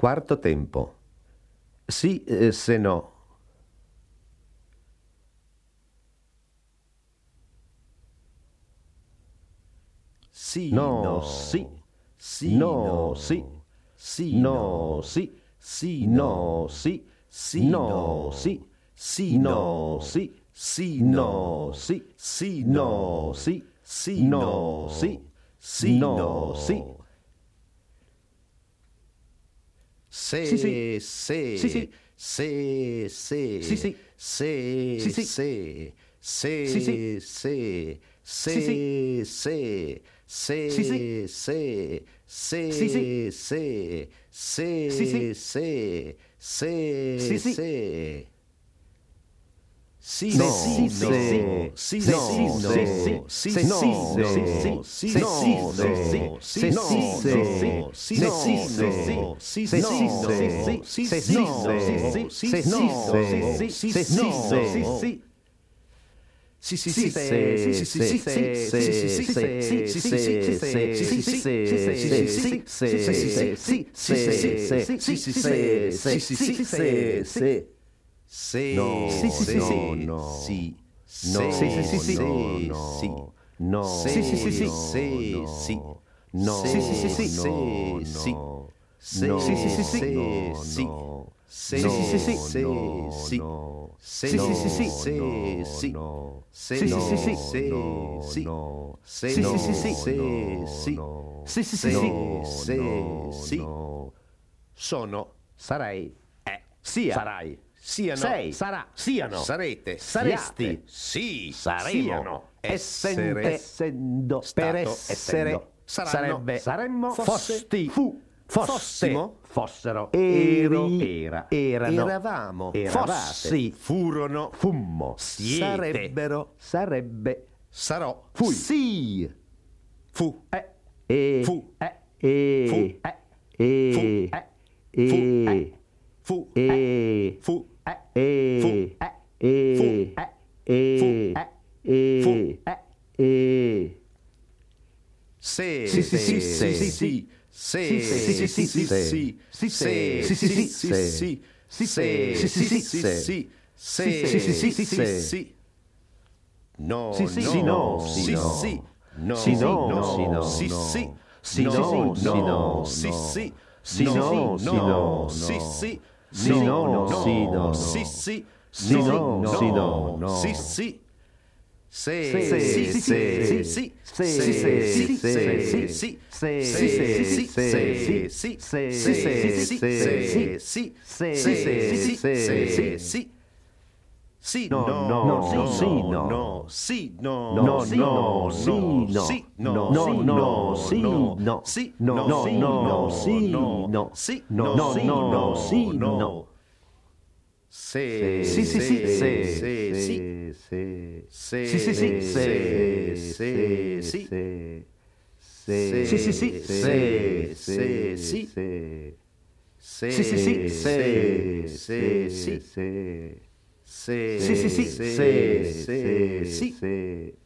Quarto tempo. Sì, se no. Sì, No, no, sì. sì, No, sì. sì, No, sì. sì, No, sì. sì, No, sì. sì, No, sì. sì, No, sì. sì, No, sì. sì, No, sì. sì, No, sì. Se, Sì, sì. se, Sì, sì. se, Sì, se, sì. se, Sì, sì. se, Sì, sì. se, se, Sì, sì. se, se, Sì, sì. se, se, Sì, sì. se, se, Sì, sì. se, se, Sì, se, sì. se. Sì, No, sì, sì, no, sì. sì, No, sì, sì, no, sì. sì, Se sì, sì, no, se sì. sì, Se sì, sì, se sì. no, Se sì, sì, sì, se sì. no, sì, Se sì, sì, se no, sì. sì, Se sì, sì, no, se sì. sì, Se sì, sì, no, se sì. sì, Se sì, sì, no, se sì. sì, Se sì, sì, se no. sì. Sì, sì, Sì, sì, se sì, sì, sì, sì, se sì, sì, sì, sì, sì, sì, sì, sì, sì, sì, sì, sì, se sì, sì, sì, se sì, sì, sì, se sì, sì, sì, se sì, sì, sì, se sì, sì, sì, se sì. sì, No, no, sì, no. sì, No, sì, no, sì, sì, no. No, sì, no, sì, sì, no. sì, No, sì, no, sì, no. sì, No, sì, no, sì, no. sì, No, sì, no, sì, no. sì, No, sì, no, sì, no. sì, No, sì, no, sì, no. sì, No, sì, no, sì, no. sì, No, sì, no, sì, no. sono, Sarai. sia, Sarai. siano, Sei. sarà, Siano. sarete, Saresti. siate, sì, Saremo. siano, Essente. essere, Essendo. Per stato, essere. essendo, saranno, Sarebbe. Saremmo. fosse, Fosti. fu, Foste. fossimo, Fossero. eri, Era. Erano. eravamo, Eravate. fossi, furono, Fummo. siete, Sarebbero. Sarebbe. sarò, Fui. sì, fu, E. fu, E. fu, fu, E. fu, E. fu, E. fu, fu, E. fu, E. fu, E. fu, E. E. se, Sì, sì, sì, sì, sì. sì, Sì, se, sì, sì, sì, sì, sì. sì, Sì, se, sì, sì, sì, sì, sì. sì, Sì, se, sì, sì, sì, sì, sì. sì, Sì, sì, se, sì, sì, sì. sì, no, Sì, sì, no, no, sì, no. sì, no, Sì, sì, no, no, sì, no. sì, Sì, no, sì, no, no, sì, no. sì, Sì, no, no, sì, no, no, sì, no. sì, Sì, no, no, sì, no, no, sì, no. sì, Sì, no, no, sì, no, no, no. sì, sì, Sì, se, sì, sì, sì, sì. sì, Sì, se, sì, sì, sì, se, sì. sì, Sì, se, sì, sì, sì, se, sì. sì, Sì, se, sì, sì, se, sì. sì, Sì, se, sì, sì, se, sì. sì, sì, No, no, no, sì, no, no. no, sì, no, No, no, no, sì, no, no. sì, no, No, sì, no, no, sì, no, no. sì, No, no, sì, no, no, sì, no, no. sì, No, no, no, no, sì, no. no. Se, Sì, sì, sì, se, sì, se, sì, sì, sì. se, Sì, sì, sì, se, sì, se, sì, sì, sì. se, Sì, sì, sì, se, sì, se, sì, sì, sì. Sì, sì, se, sì, se, sì, se, sì, sì, sì. se, Sì, sì, sì, se, sì, se, sì, sì, sì.